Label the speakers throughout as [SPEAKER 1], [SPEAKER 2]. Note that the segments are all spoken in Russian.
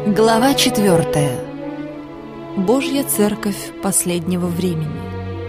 [SPEAKER 1] Глава 4. Божья Церковь последнего времени.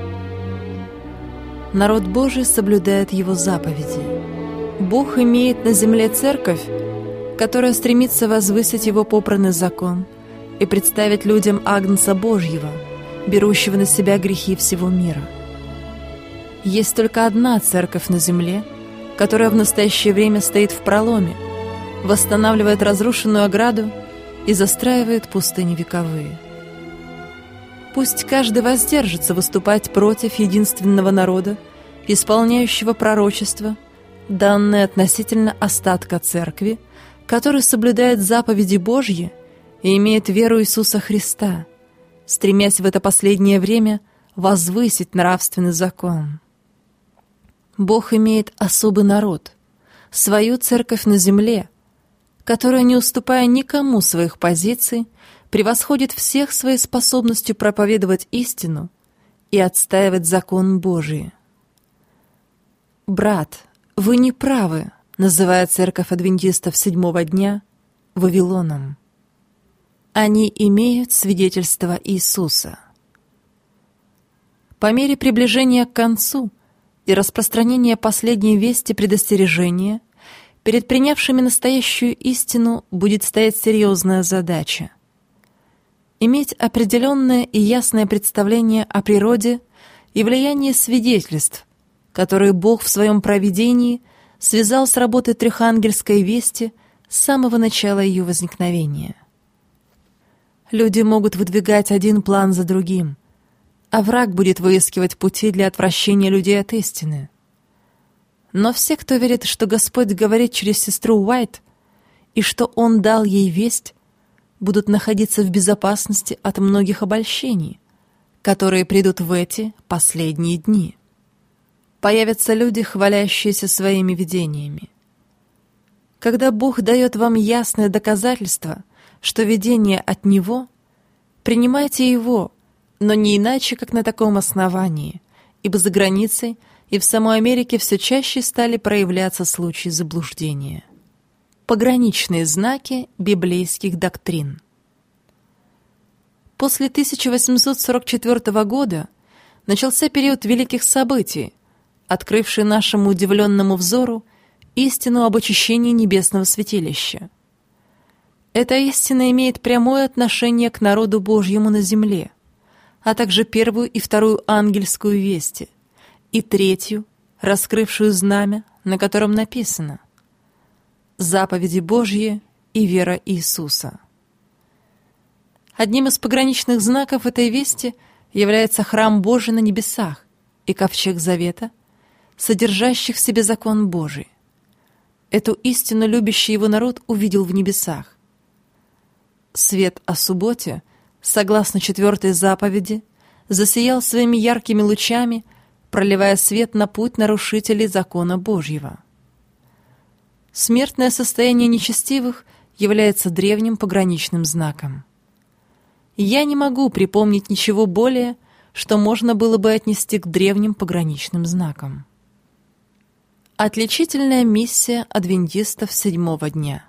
[SPEAKER 1] Народ Божий соблюдает Его заповеди. Бог имеет на земле церковь, которая стремится возвысить Его попранный закон и представить людям Агнца Божьего, берущего на себя грехи всего мира. Есть только одна церковь на земле, которая в настоящее время стоит в проломе, восстанавливает разрушенную ограду и застраивает пустыни вековые. Пусть каждый воздержится выступать против единственного народа, исполняющего пророчество, данное относительно остатка церкви, который соблюдает заповеди Божьи и имеет веру Иисуса Христа, стремясь в это последнее время возвысить нравственный закон. Бог имеет особый народ, свою церковь на земле, которая, не уступая никому своих позиций, превосходит всех своей способностью проповедовать истину и отстаивать закон Божий. «Брат, вы не правы», называя церковь адвентистов седьмого дня Вавилоном. Они имеют свидетельство Иисуса. По мере приближения к концу и распространения последней вести предостережения перед принявшими настоящую истину будет стоять серьезная задача — иметь определенное и ясное представление о природе и влиянии свидетельств, которые Бог в своем провидении связал с работой трехангельской вести с самого начала ее возникновения. Люди могут выдвигать один план за другим, а враг будет выискивать пути для отвращения людей от истины. Но все, кто верит, что Господь говорит через сестру Уайт и что Он дал ей весть, будут находиться в безопасности от многих обольщений, которые придут в эти последние дни. Появятся люди, хвалящиеся своими видениями. Когда Бог дает вам ясное доказательство, что видение от Него, принимайте его, но не иначе, как на таком основании, ибо за границей и в самой Америке все чаще стали проявляться случаи заблуждения. Пограничные знаки библейских доктрин. После 1844 года начался период великих событий, открывший нашему удивленному взору истину об очищении небесного святилища. Эта истина имеет прямое отношение к народу Божьему на земле, а также первую и вторую ангельскую вести, и третью, раскрывшую знамя, на котором написано «Заповеди Божьи и вера Иисуса». Одним из пограничных знаков этой вести является храм Божий на небесах и ковчег Завета, содержащих в себе закон Божий. Эту истину любящий его народ увидел в небесах. Свет о субботе, согласно 4 заповеди, засиял своими яркими лучами, проливая свет на путь нарушителей закона Божьего. Смертное состояние нечестивых является древним пограничным знаком. Я не могу припомнить ничего более, что можно было бы отнести к древним пограничным знакам. Отличительная миссия адвентистов седьмого дня.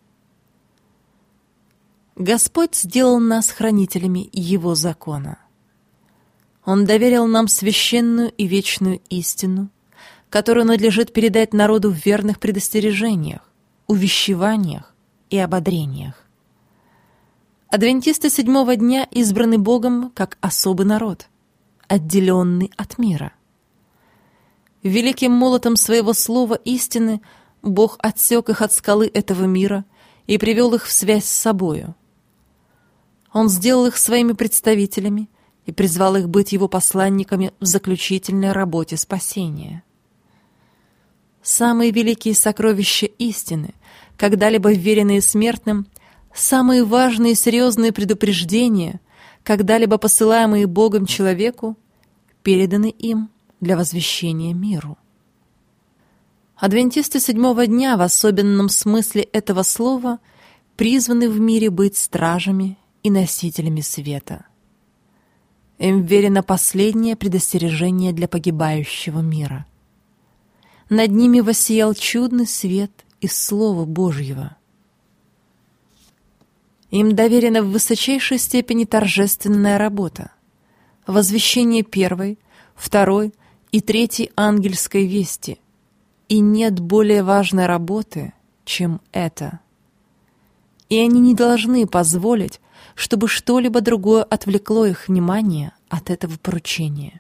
[SPEAKER 1] Господь сделал нас хранителями Его закона. Он доверил нам священную и вечную истину, которую надлежит передать народу в верных предостережениях, увещеваниях и ободрениях. Адвентисты седьмого дня избраны Богом как особый народ, отделенный от мира. Великим молотом своего слова истины Бог отсек их от скалы этого мира и привел их в связь с собою. Он сделал их своими представителями и призвал их быть его посланниками в заключительной работе спасения. Самые великие сокровища истины, когда-либо вверенные смертным, самые важные и серьезные предупреждения, когда-либо посылаемые Богом человеку, переданы им для возвещения миру. Адвентисты седьмого дня в особенном смысле этого слова призваны в мире быть стражами и носителями света. Им верено последнее предостережение для погибающего мира. Над ними воссиял чудный свет из Слова Божьего. Им доверена в высочайшей степени торжественная работа — возвещение первой, второй и третьей ангельской вести. И нет более важной работы, чем это. И они не должны позволить, чтобы что-либо другое отвлекло их внимание от этого поручения.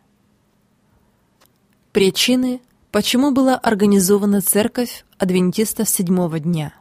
[SPEAKER 1] Причины, почему была организована церковь адвентистов седьмого дня.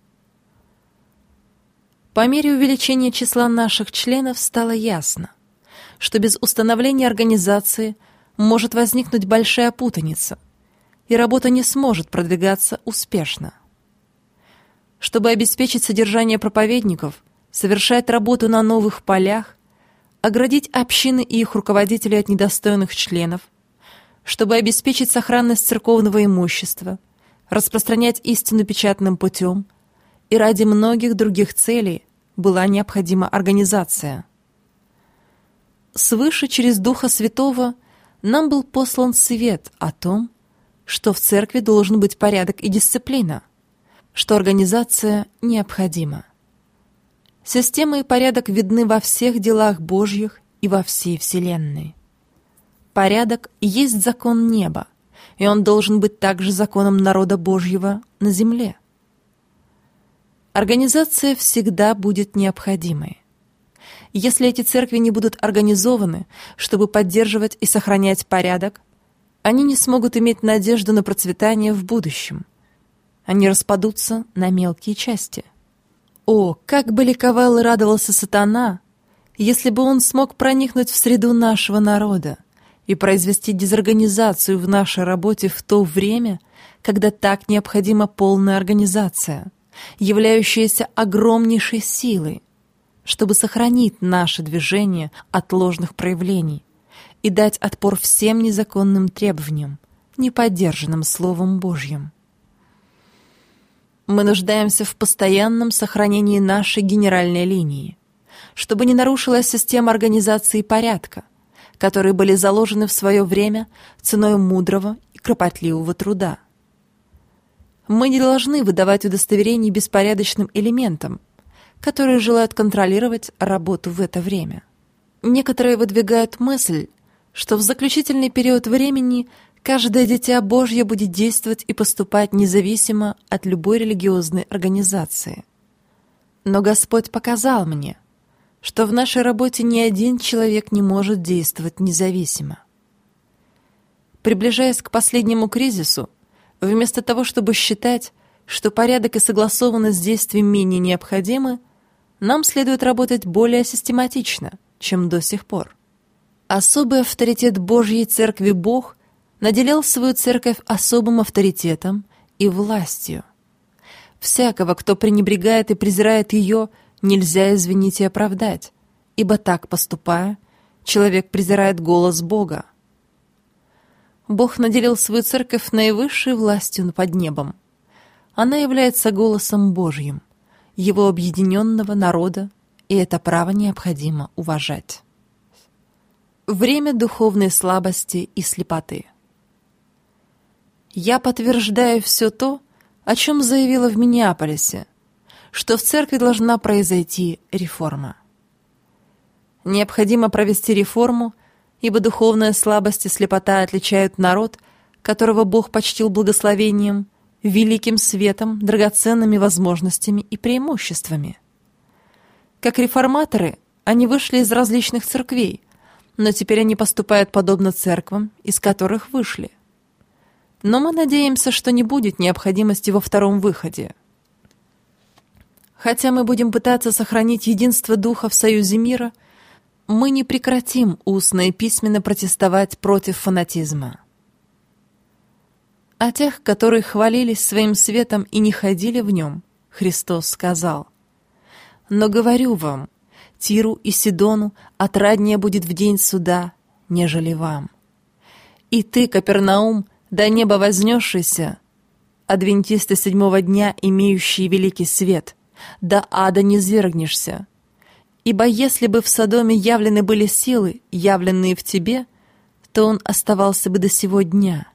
[SPEAKER 1] По мере увеличения числа наших членов стало ясно, что без установления организации может возникнуть большая путаница, и работа не сможет продвигаться успешно. Чтобы обеспечить содержание проповедников, совершать работу на новых полях, оградить общины и их руководителей от недостойных членов, чтобы обеспечить сохранность церковного имущества, распространять истину печатным путем, и ради многих других целей была необходима организация. Свыше через Духа Святого нам был послан свет о том, что в церкви должен быть порядок и дисциплина, что организация необходима. Система и порядок видны во всех делах Божьих и во всей вселенной. Порядок есть закон неба, и он должен быть также законом народа Божьего на земле. Организация всегда будет необходимой. Если эти церкви не будут организованы, чтобы поддерживать и сохранять порядок, они не смогут иметь надежду на процветание в будущем. Они распадутся на мелкие части. О, как бы ликовал и радовался сатана, если бы он смог проникнуть в среду нашего народа и произвести дезорганизацию в нашей работе в то время, когда так необходима полная организация, являющаяся огромнейшей силой, чтобы сохранить наше движение от ложных проявлений и дать отпор всем незаконным требованиям, не поддержанным Словом Божьим. Мы нуждаемся в постоянном сохранении нашей генеральной линии, чтобы не нарушилась система организации и порядка, которые были заложены в свое время ценой мудрого и кропотливого труда. Мы не должны выдавать удостоверений беспорядочным элементам, которые желают контролировать работу в это время. Некоторые выдвигают мысль, что в заключительный период времени каждое дитя Божье будет действовать и поступать независимо от любой религиозной организации. Но Господь показал мне, что в нашей работе ни один человек не может действовать независимо. Приближаясь к последнему кризису, вместо того, чтобы считать, что порядок и согласованность действий менее необходимы, нам следует работать более систематично, чем до сих пор. Особый авторитет Божьей Церкви Бог наделял свою церковь особым авторитетом и властью. Всякого, кто пренебрегает и презирает ее, нельзя извинить и оправдать, ибо так поступая, человек презирает голос Бога. Бог наделил свою церковь наивысшей властью под небом. Она является голосом Божьим, его объединенного народа, и это право необходимо уважать. Время духовной слабости и слепоты. Я подтверждаю все то, о чем заявила в Миннеаполисе, что в церкви должна произойти реформа. Необходимо провести реформу, ибо духовная слабость и слепота отличают народ, которого Бог почтил благословением, великим светом, драгоценными возможностями и преимуществами. Как реформаторы, они вышли из различных церквей, но теперь они поступают подобно церквам, из которых вышли. Но мы надеемся, что не будет необходимости во втором выходе. Хотя мы будем пытаться сохранить единство Духа в союзе мира, мы не прекратим устно и письменно протестовать против фанатизма. О тех, которые хвалились своим светом и не ходили в нем, Христос сказал: «Но говорю вам, Тиру и Сидону отраднее будет в день суда, нежели вам. И ты, Капернаум, до неба вознесшийся, адвентисты седьмого дня, имеющие великий свет, до ада не низвергнешься. Ибо если бы в Содоме явлены были силы, явленные в тебе, то он оставался бы до сего дня».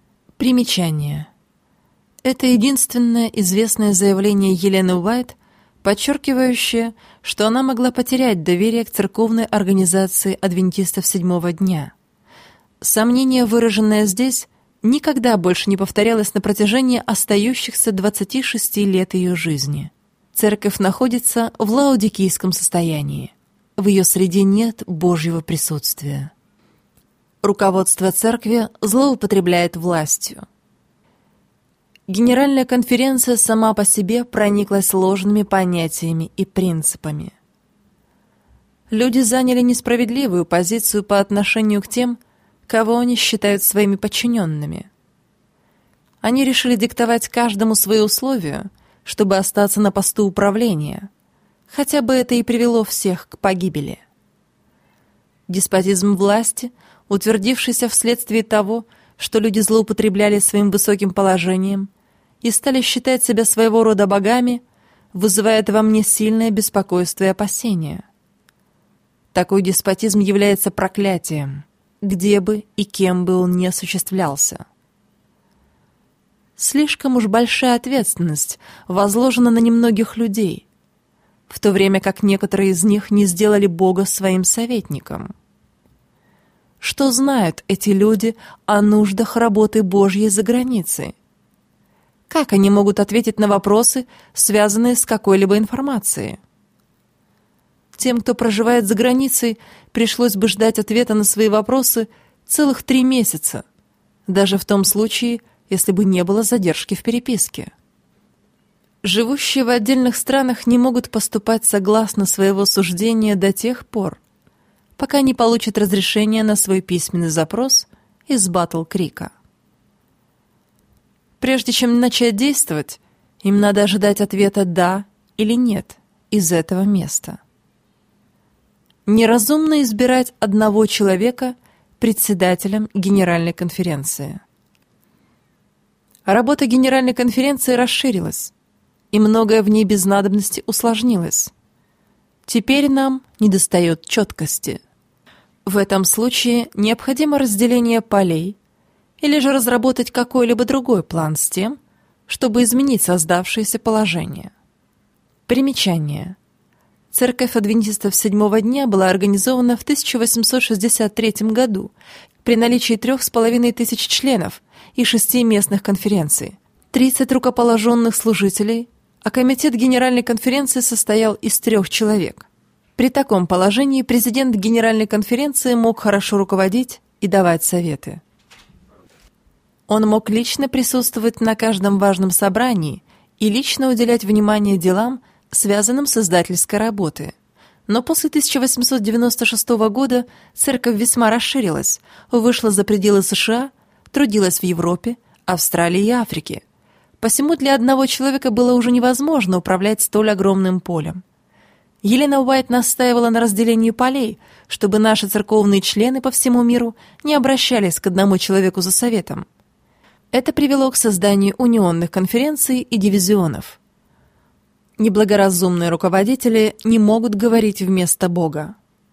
[SPEAKER 1] Примечание. Это единственное известное заявление Елены Уайт подчеркивающее, что она могла потерять доверие к церковной организации адвентистов седьмого дня. Сомнение, выраженное здесь, никогда больше не повторялось на протяжении остающихся 26 лет ее жизни. Церковь находится в лаодикийском состоянии. В ее среде нет Божьего присутствия. Руководство церкви злоупотребляет властью. Генеральная конференция сама по себе прониклась ложными понятиями и принципами. Люди заняли несправедливую позицию по отношению к тем, кого они считают своими подчиненными. Они решили диктовать каждому свои условия, чтобы остаться на посту управления, хотя бы это и привело всех к погибели. Деспотизм власти, утвердившийся вследствие того, что люди злоупотребляли своим высоким положением и стали считать себя своего рода богами, вызывает во мне сильное беспокойство и опасение. Такой деспотизм является проклятием, где бы и кем бы он ни осуществлялся. Слишком уж большая ответственность возложена на немногих людей, в то время как некоторые из них не сделали Бога своим советником. Что знают эти люди о нуждах работы Божьей за границей? Как они могут ответить на вопросы, связанные с какой-либо информацией? Тем, кто проживает за границей, пришлось бы ждать ответа на свои вопросы целых 3 месяца, даже в том случае, если бы не было задержки в переписке. Живущие в отдельных странах не могут поступать согласно своего суждения до тех пор, пока не получат разрешение на свой письменный запрос из Батл-Крика. Прежде чем начать действовать, им надо ожидать ответа «да» или «нет» из этого места. Неразумно избирать одного человека председателем Генеральной конференции. Работа Генеральной конференции расширилась, и многое в ней без надобности усложнилось. Теперь нам недостает четкости. В этом случае необходимо разделение полей или же разработать какой-либо другой план с тем, чтобы изменить создавшееся положение. Примечание. Церковь адвентистов седьмого дня была организована в 1863 году при наличии 3500 членов и 6 местных конференций, 30 рукоположенных служителей, а комитет Генеральной конференции состоял из 3 человек. При таком положении президент Генеральной конференции мог хорошо руководить и давать советы. Он мог лично присутствовать на каждом важном собрании и лично уделять внимание делам, связанным с издательской работой. Но после 1896 года церковь весьма расширилась, вышла за пределы США, трудилась в Европе, Австралии и Африке. Посему для одного человека было уже невозможно управлять столь огромным полем. Елена Уайт настаивала на разделении полей, чтобы наши церковные члены по всему миру не обращались к одному человеку за советом. Это привело к созданию унионных конференций и дивизионов. Неблагоразумные руководители не могут говорить вместо Бога.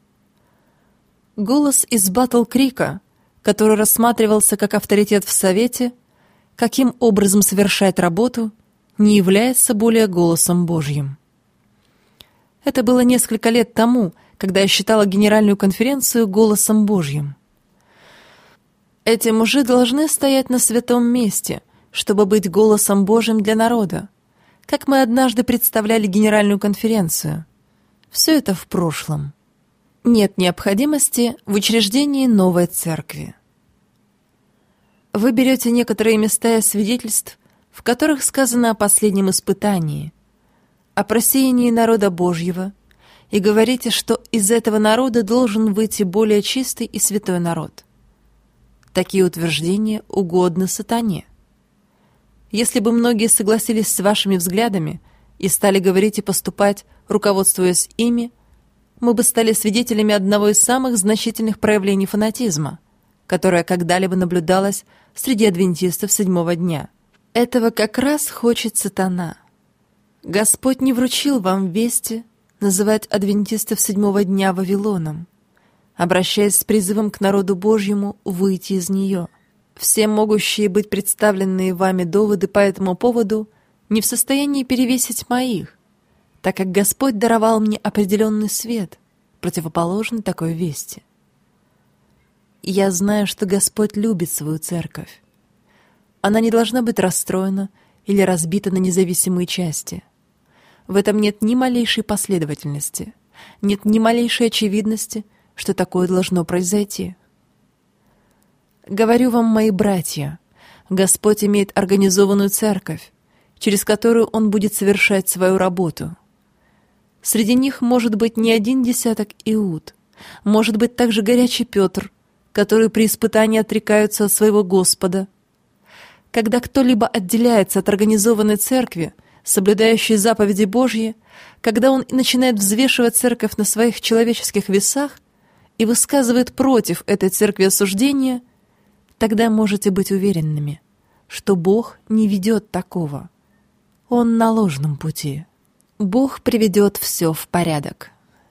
[SPEAKER 1] Голос из Батл-Крика, который рассматривался как авторитет в Совете, каким образом совершать работу, не является более голосом Божьим. Это было несколько лет тому, когда я считала Генеральную конференцию голосом Божьим. Эти мужи должны стоять на святом месте, чтобы быть голосом Божьим для народа, как мы однажды представляли Генеральную конференцию. Все это в прошлом. Нет необходимости в учреждении новой церкви. Вы берете некоторые места из свидетельств, в которых сказано о последнем испытании, о просеянии народа Божьего, и говорите, что из этого народа должен выйти более чистый и святой народ. Такие утверждения угодны сатане. Если бы многие согласились с вашими взглядами и стали говорить и поступать, руководствуясь ими, мы бы стали свидетелями одного из самых значительных проявлений фанатизма, которое когда-либо наблюдалось среди адвентистов седьмого дня. Этого как раз хочет сатана. Господь не вручил вам вести называть адвентистов седьмого дня Вавилоном, обращаясь с призывом к народу Божьему выйти из нее. Все могущие быть представленные вами доводы по этому поводу не в состоянии перевесить моих, так как Господь даровал мне определенный свет, противоположный такой вести. Я знаю, что Господь любит свою церковь. Она не должна быть расстроена или разбита на независимые части. В этом нет ни малейшей последовательности, нет ни малейшей очевидности, что такое должно произойти. Говорю вам, мои братья, Господь имеет организованную церковь, через которую Он будет совершать свою работу. Среди них может быть не 10 Иуд, может быть также горячий Петр, которые при испытании отрекаются от своего Господа. Когда кто-либо отделяется от организованной церкви, соблюдающей заповеди Божьи, когда он начинает взвешивать церковь на своих человеческих весах и высказывает против этой церкви осуждения, тогда можете быть уверенными, что Бог не ведет такого. Он на ложном пути. Бог приведет все в порядок.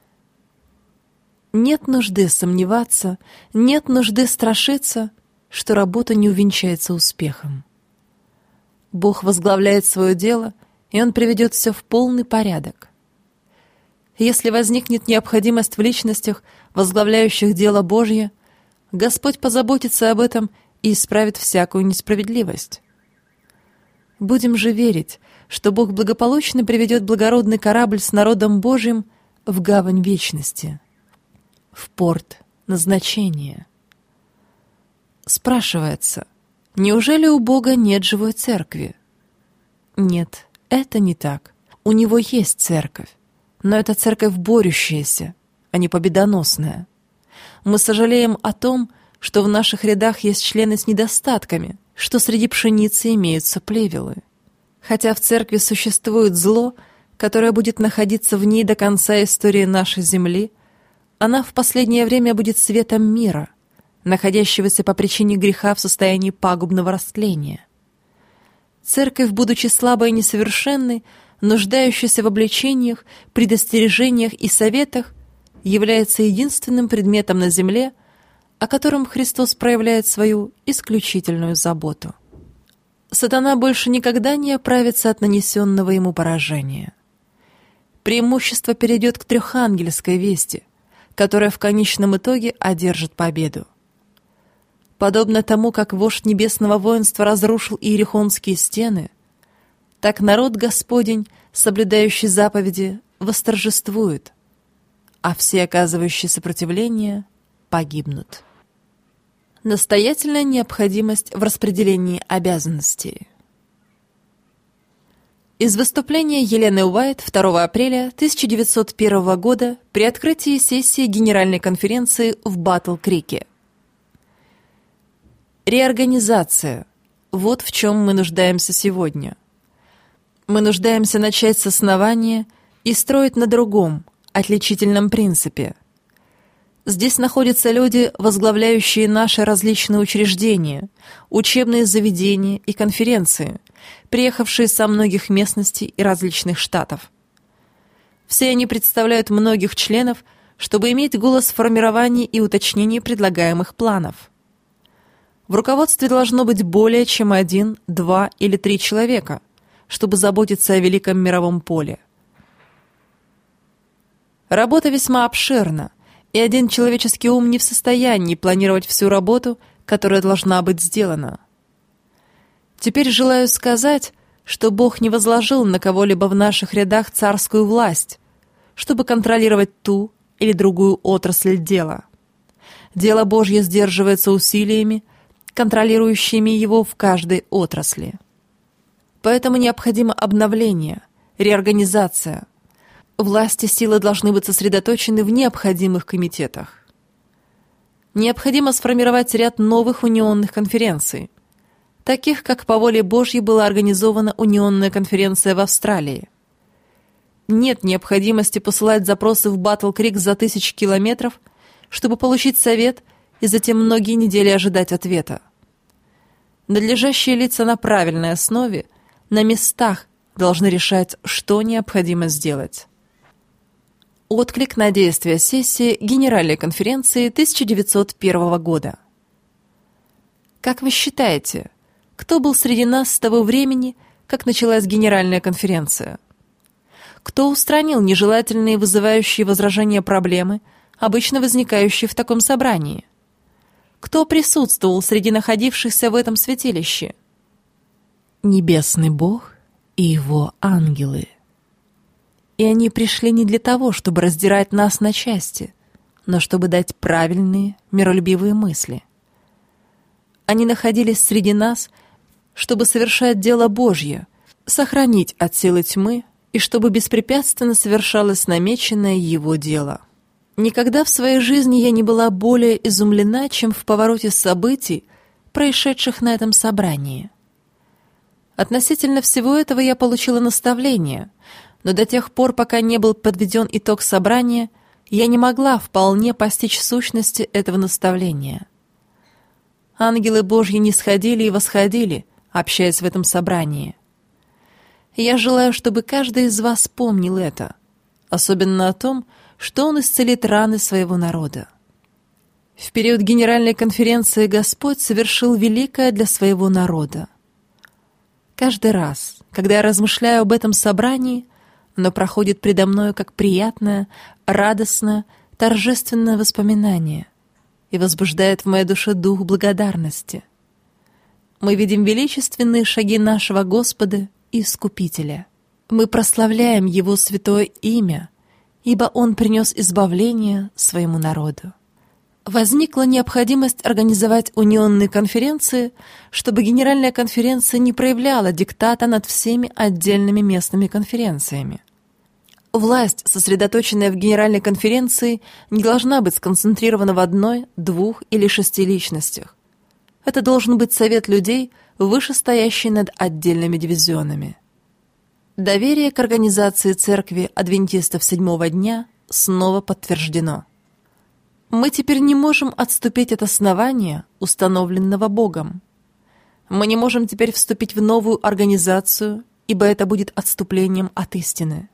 [SPEAKER 1] Нет нужды сомневаться, нет нужды страшиться, что работа не увенчается успехом. Бог возглавляет свое дело, и Он приведет все в полный порядок. Если возникнет необходимость в личностях, возглавляющих дело Божье, Господь позаботится об этом и исправит всякую несправедливость. Будем же верить, что Бог благополучно приведет благородный корабль с народом Божьим в гавань вечности, в порт назначения. Спрашивается, неужели у Бога нет живой церкви? Нет, это не так. У Него есть церковь, но это церковь борющаяся, а не победоносная. Мы сожалеем о том, что в наших рядах есть члены с недостатками, что среди пшеницы имеются плевелы. Хотя в церкви существует зло, которое будет находиться в ней до конца истории нашей земли, она в последнее время будет светом мира, находящегося по причине греха в состоянии пагубного растления. Церковь, будучи слабой и несовершенной, нуждающейся в обличениях, предостережениях и советах, является единственным предметом на земле, о котором Христос проявляет свою исключительную заботу. Сатана больше никогда не оправится от нанесенного ему поражения. Преимущество перейдет к трехангельской вести, которая в конечном итоге одержит победу. Подобно тому, как вождь небесного воинства разрушил иерихонские стены, так народ Господень, соблюдающий заповеди, восторжествует, а все, оказывающие сопротивление, погибнут. Настоятельная необходимость в распределении обязанностей. Из выступления Елены Уайт 2 апреля 1901 года при открытии сессии Генеральной конференции в Батл-Крике. Реорганизация. Вот в чем мы нуждаемся сегодня. Мы нуждаемся начать с основания и строить на другом, отличительном принципе. Здесь находятся люди, возглавляющие наши различные учреждения, учебные заведения и конференции, приехавшие со многих местностей и различных штатов. Все они представляют многих членов, чтобы иметь голос в формировании и уточнении предлагаемых планов. В руководстве должно быть более чем 1, 2 или 3 человека, чтобы заботиться о великом мировом поле. Работа весьма обширна, и один человеческий ум не в состоянии планировать всю работу, которая должна быть сделана. Теперь желаю сказать, что Бог не возложил на кого-либо в наших рядах царскую власть, чтобы контролировать ту или другую отрасль дела. Дело Божье сдерживается усилиями, контролирующими его в каждой отрасли. Поэтому необходимо обновление, реорганизация. Власть и силы должны быть сосредоточены в необходимых комитетах. Необходимо сформировать ряд новых унионных конференций, таких как по воле Божьей была организована унионная конференция в Австралии. Нет необходимости посылать запросы в Батл-Крик за 1000 километров, чтобы получить совет и затем многие недели ожидать ответа. Надлежащие лица на правильной основе, на местах, должны решать, что необходимо сделать. Отклик на действия сессии Генеральной конференции 1901 года. Как вы считаете, кто был среди нас с того времени, как началась Генеральная конференция? Кто устранил нежелательные, вызывающие возражения проблемы, обычно возникающие в таком собрании? Кто присутствовал среди находившихся в этом святилище? Небесный Бог и Его ангелы. И они пришли не для того, чтобы раздирать нас на части, но чтобы дать правильные, миролюбивые мысли. Они находились среди нас, чтобы совершать дело Божье, сохранить от силы тьмы и чтобы беспрепятственно совершалось намеченное Его дело. Никогда в своей жизни я не была более изумлена, чем в повороте событий, происшедших на этом собрании. Относительно всего этого я получила наставление, но до тех пор, пока не был подведен итог собрания, я не могла вполне постичь сущности этого наставления. Ангелы Божьи нисходили и восходили, общаясь в этом собрании. Я желаю, чтобы каждый из вас помнил это, особенно о том, что он исцелит раны своего народа. В период Генеральной конференции Господь совершил великое для своего народа. Каждый раз, когда я размышляю об этом собрании, оно проходит предо мною как приятное, радостное, торжественное воспоминание и возбуждает в моей душе дух благодарности. Мы видим величественные шаги нашего Господа и Искупителя. Мы прославляем Его святое имя, ибо Он принес избавление своему народу. Возникла необходимость организовать унионные конференции, чтобы Генеральная конференция не проявляла диктата над всеми отдельными местными конференциями. Власть, сосредоточенная в Генеральной конференции, не должна быть сконцентрирована в одной, двух или 6 личностях. Это должен быть совет людей, вышестоящий над отдельными дивизионами. Доверие к организации Церкви Адвентистов Седьмого дня снова подтверждено. Мы теперь не можем отступить от основания, установленного Богом. Мы не можем теперь вступить в новую организацию, ибо это будет отступлением от истины.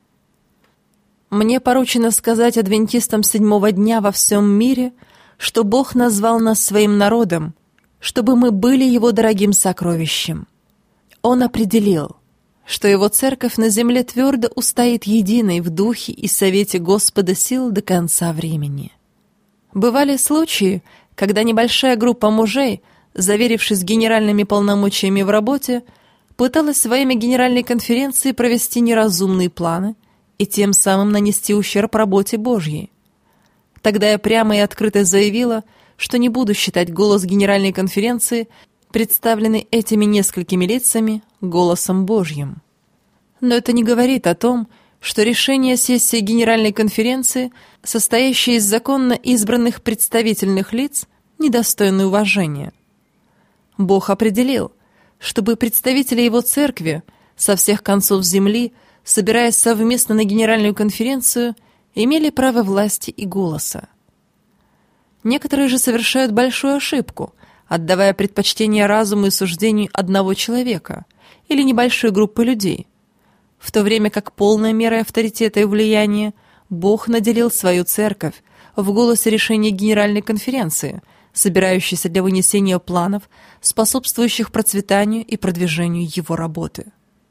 [SPEAKER 1] Мне поручено сказать адвентистам Седьмого дня во всем мире, что Бог назвал нас своим народом, чтобы мы были Его дорогим сокровищем. Он определил, что Его церковь на земле твердо устоит единой в духе и совете Господа сил до конца времени. Бывали случаи, когда небольшая группа мужей, заверившись генеральными полномочиями в работе, пыталась во имя Генеральной конференции провести неразумные планы и тем самым нанести ущерб работе Божьей. Тогда я прямо и открыто заявила, что не буду считать голос Генеральной конференции, представленный этими несколькими лицами, голосом Божьим. Но это не говорит о том, что решение сессии Генеральной конференции, состоящей из законно избранных представительных лиц, недостойно уважения. Бог определил, чтобы представители Его церкви со всех концов земли, собираясь совместно на Генеральную конференцию, имели право власти и голоса. Некоторые же совершают большую ошибку, отдавая предпочтение разуму и суждению одного человека или небольшой группы людей, в то время как полной мерой авторитета и влияния Бог наделил свою церковь в голосе решения Генеральной конференции, собирающейся для вынесения планов, способствующих процветанию и продвижению Его работы.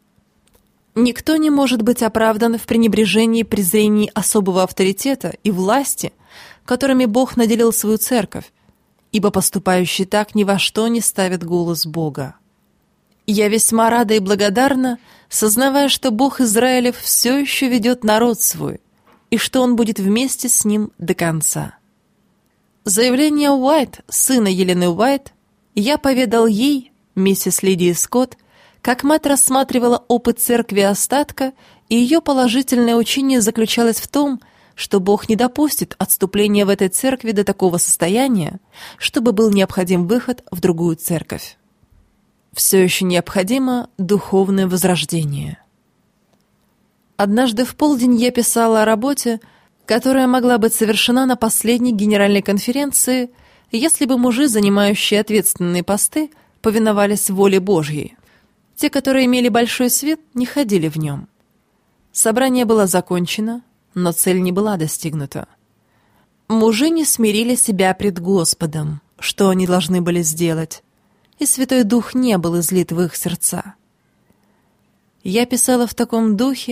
[SPEAKER 1] Никто не может быть оправдан в пренебрежении и презрении особого авторитета и власти, которыми Бог наделил свою церковь, ибо поступающий так ни во что не ставит голос Бога. Я весьма рада и благодарна, сознавая, что Бог Израилев все еще ведет народ свой, и что Он будет вместе с ним до конца. Заявление Уайт, сына Елены Уайт, я поведал ей, миссис Лидии Скотт, как мать рассматривала опыт церкви остатка, и ее положительное учение заключалось в том, что Бог не допустит отступления в этой церкви до такого состояния, чтобы был необходим выход в другую церковь. Все еще необходимо духовное возрождение. Однажды в полдень я писала о работе, которая могла быть совершена на последней генеральной конференции, если бы мужи, занимающие ответственные посты, повиновались воле Божьей. Те, которые имели большой свет, не ходили в нем. Собрание было закончено, но цель не была достигнута. Мужи не смирили себя пред Господом, что они должны были сделать, и Святой Дух не был излит в их сердца. Я писала в таком духе,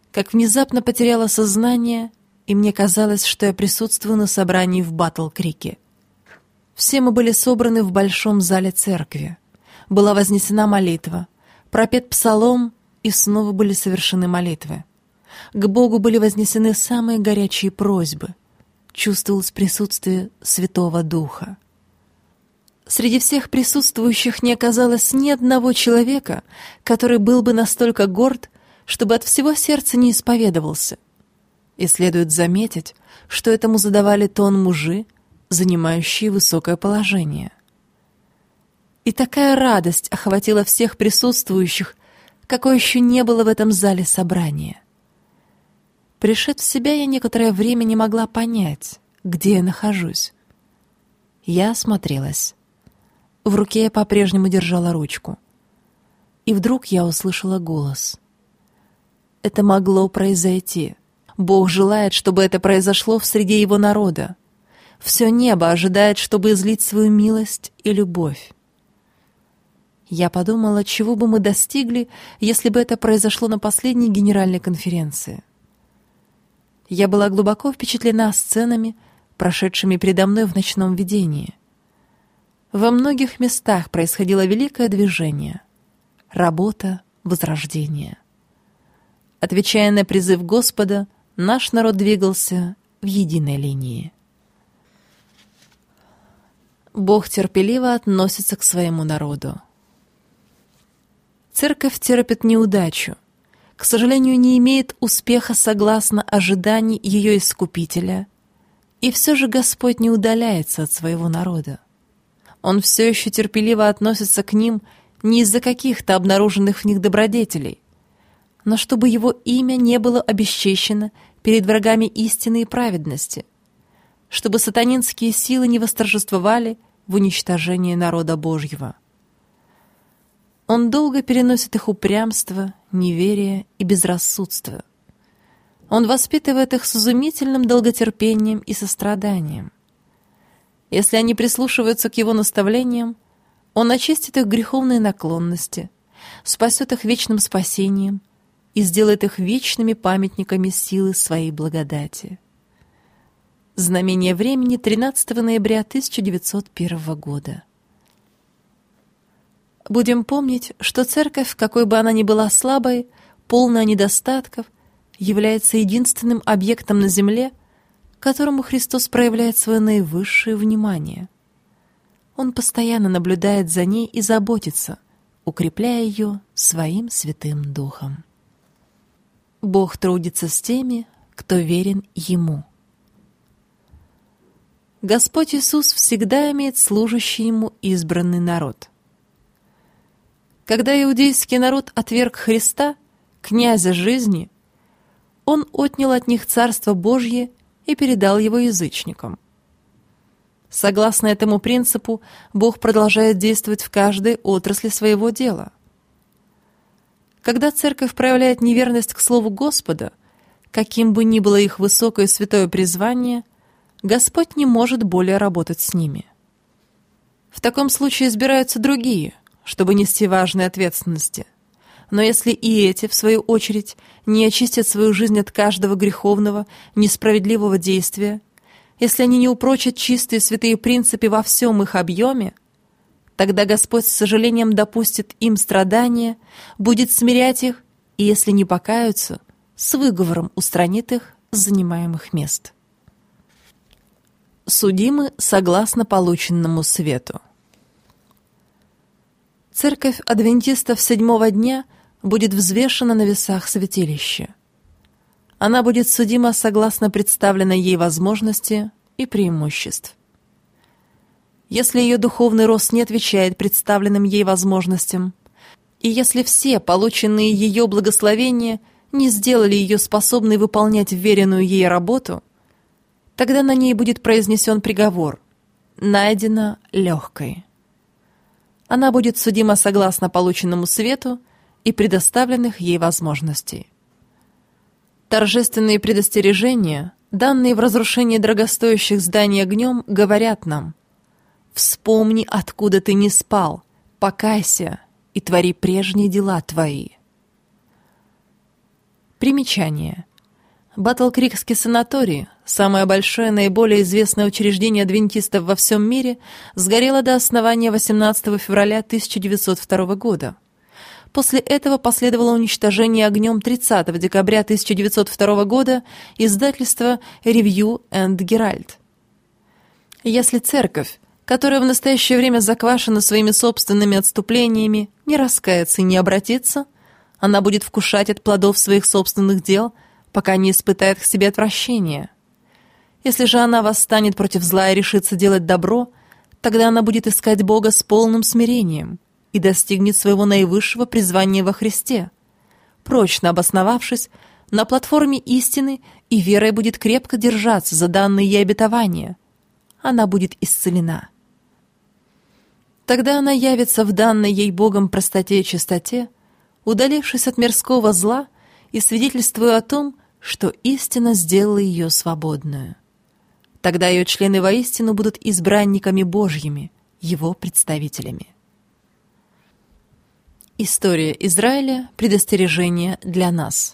[SPEAKER 1] как внезапно потеряла сознание, и мне казалось, что я присутствую на собрании в Батл-Крике. Все мы были собраны в большом зале церкви. Была вознесена молитва, пропет псалом, и снова были совершены молитвы. К Богу были вознесены самые горячие просьбы. Чувствовалось присутствие Святого Духа. Среди всех присутствующих не оказалось ни одного человека, который был бы настолько горд, чтобы от всего сердца не исповедовался. И следует заметить, что этому задавали тон мужи, занимающие высокое положение. И такая радость охватила всех присутствующих, какой еще не было в этом зале собрания. Пришед в себя, я некоторое время не могла понять, где я нахожусь. Я осмотрелась. В руке я по-прежнему держала ручку. И вдруг я услышала голос. Это могло произойти. Бог желает, чтобы это произошло в среде Его народа. Все небо ожидает, чтобы излить свою милость и любовь. Я подумала, чего бы мы достигли, если бы это произошло на последней генеральной конференции. Я была глубоко впечатлена сценами, прошедшими передо мной в ночном видении. Во многих местах происходило великое движение, работа возрождения. Отвечая на призыв Господа, наш народ двигался в единой линии. Бог терпеливо относится к своему народу. Церковь терпит неудачу, к сожалению, не имеет успеха согласно ожиданий ее Искупителя, и все же Господь не удаляется от своего народа. Он все еще терпеливо относится к ним не из-за каких-то обнаруженных в них добродетелей, но чтобы его имя не было обесчещено перед врагами истины и праведности, чтобы сатанинские силы не восторжествовали в уничтожении народа Божьего. Он долго переносит их упрямство, неверие и безрассудство. Он воспитывает их с изумительным долготерпением и состраданием. Если они прислушиваются к его наставлениям, он очистит их греховные наклонности, спасет их вечным спасением и сделает их вечными памятниками силы своей благодати. Знамение времени 13 ноября 1901 года. Будем помнить, что церковь, какой бы она ни была слабой, полная недостатков, является единственным объектом на земле, которому Христос проявляет свое наивысшее внимание. Он постоянно наблюдает за ней и заботится, укрепляя ее своим Святым Духом. Бог трудится с теми, кто верен Ему. Господь Иисус всегда имеет служащий Ему избранный народ. Когда иудейский народ отверг Христа, князя жизни, Он отнял от них Царство Божье и передал его язычникам. Согласно этому принципу, Бог продолжает действовать в каждой отрасли своего дела. Когда церковь проявляет неверность к Слову Господа, каким бы ни было их высокое и святое призвание, Господь не может более работать с ними. В таком случае избираются другие, чтобы нести важные ответственности. Но если и эти, в свою очередь, не очистят свою жизнь от каждого греховного, несправедливого действия, если они не упрочат чистые святые принципы во всем их объеме, тогда Господь с сожалением допустит им страдания, будет смирять их, и если не покаются, с выговором устранит их с занимаемых мест. Судимы согласно полученному свету. Церковь адвентистов седьмого дня будет взвешена на весах святилища. Она будет судима согласно представленной ей возможности и преимуществ. Если ее духовный рост не отвечает представленным ей возможностям, и если все полученные ее благословения не сделали ее способной выполнять вверенную ей работу, тогда на ней будет произнесен приговор «найдена легкой». Она будет судима согласно полученному свету и предоставленных ей возможностей. Торжественные предостережения, данные в разрушении дорогостоящих зданий огнем, говорят нам: «Вспомни, откуда ты не спал, покайся и твори прежние дела твои». Примечание. Батл-Крикский санаторий, самое большое и наиболее известное учреждение адвентистов во всем мире, сгорело до основания 18 февраля 1902 года. После этого последовало уничтожение огнем 30 декабря 1902 года издательства Review and Herald. Если церковь, которая в настоящее время заквашена своими собственными отступлениями, не раскается и не обратится, она будет вкушать от плодов своих собственных дел, пока не испытает к себе отвращения. Если же она восстанет против зла и решится делать добро, тогда она будет искать Бога с полным смирением и достигнет своего наивысшего призвания во Христе, прочно обосновавшись на платформе истины и верой будет крепко держаться за данные ей обетования. Она будет исцелена. Тогда она явится в данной ей Богом простоте и чистоте, удалившись от мирского зла и свидетельствуя о том, что истина сделала ее свободную. Тогда ее члены воистину будут избранниками Божьими, его представителями. История Израиля. Предостережение для нас.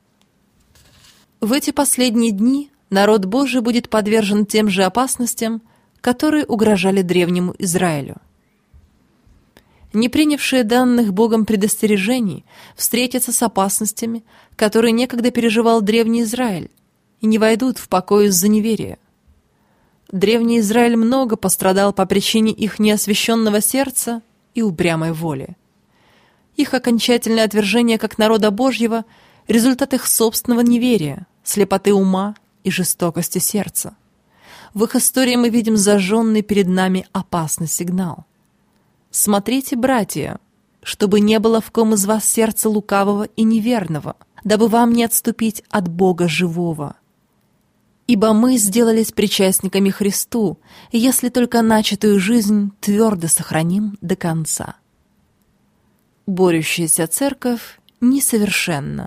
[SPEAKER 1] В эти последние дни народ Божий будет подвержен тем же опасностям, которые угрожали древнему Израилю. Не принявшие данных Богом предостережений встретятся с опасностями, которые некогда переживал древний Израиль, и не войдут в покой из-за неверия. Древний Израиль много пострадал по причине их неосвященного сердца и упрямой воли. Их окончательное отвержение как народа Божьего – результат их собственного неверия, слепоты ума и жестокости сердца. В их истории мы видим зажженный перед нами опасный сигнал. «Смотрите, братья, чтобы не было в ком из вас сердца лукавого и неверного, дабы вам не отступить от Бога живого. Ибо мы сделались причастниками Христу, если только начатую жизнь твердо сохраним до конца». Борющаяся церковь несовершенна.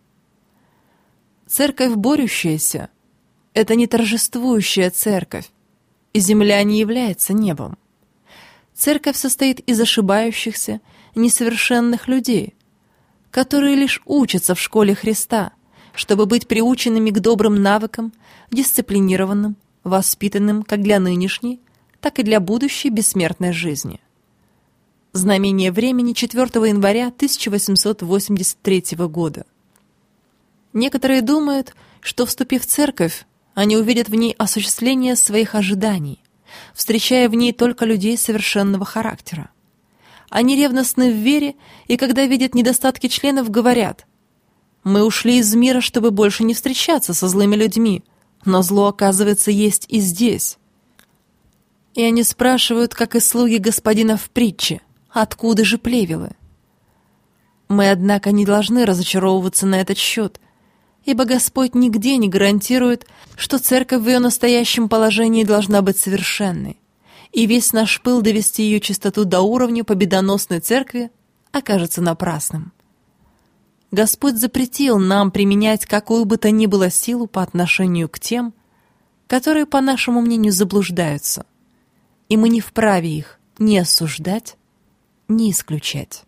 [SPEAKER 1] Церковь борющаяся — это не торжествующая церковь, и земля не является небом. Церковь состоит из ошибающихся, несовершенных людей, которые лишь учатся в школе Христа, чтобы быть приученными к добрым навыкам, дисциплинированным, воспитанным как для нынешней, так и для будущей бессмертной жизни. Знамение времени 4 января 1883 года. Некоторые думают, что, вступив в церковь, они увидят в ней осуществление своих ожиданий, встречая в ней только людей совершенного характера. Они ревностны в вере, и когда видят недостатки членов, говорят: «Мы ушли из мира, чтобы больше не встречаться со злыми людьми, но зло, оказывается, есть и здесь». И они спрашивают, как и слуги господина в притче: «Откуда же плевелы?» Мы, однако, не должны разочаровываться на этот счет, ибо Господь нигде не гарантирует, что церковь в ее настоящем положении должна быть совершенной, и весь наш пыл довести ее чистоту до уровня победоносной церкви окажется напрасным. Господь запретил нам применять какую бы то ни было силу по отношению к тем, которые, по нашему мнению, заблуждаются, и мы не вправе их ни осуждать, ни исключать.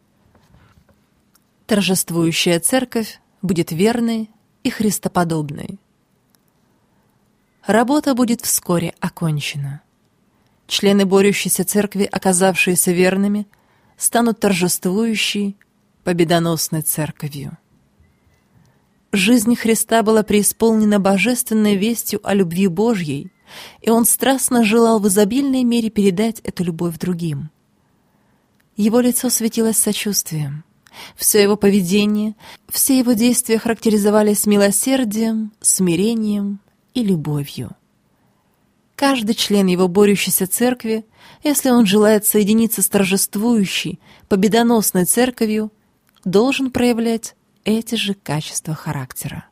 [SPEAKER 1] Торжествующая церковь будет верной и христоподобной. Работа будет вскоре окончена. Члены борющейся церкви, оказавшиеся верными, станут торжествующей, победоносной церковью. Жизнь Христа была преисполнена божественной вестью о любви Божьей, и Он страстно желал в изобильной мере передать эту любовь другим. Его лицо светилось сочувствием. Все его поведение, все его действия характеризовались милосердием, смирением и любовью. Каждый член его борющейся церкви, если он желает соединиться с торжествующей, победоносной церковью, должен проявлять эти же качества характера.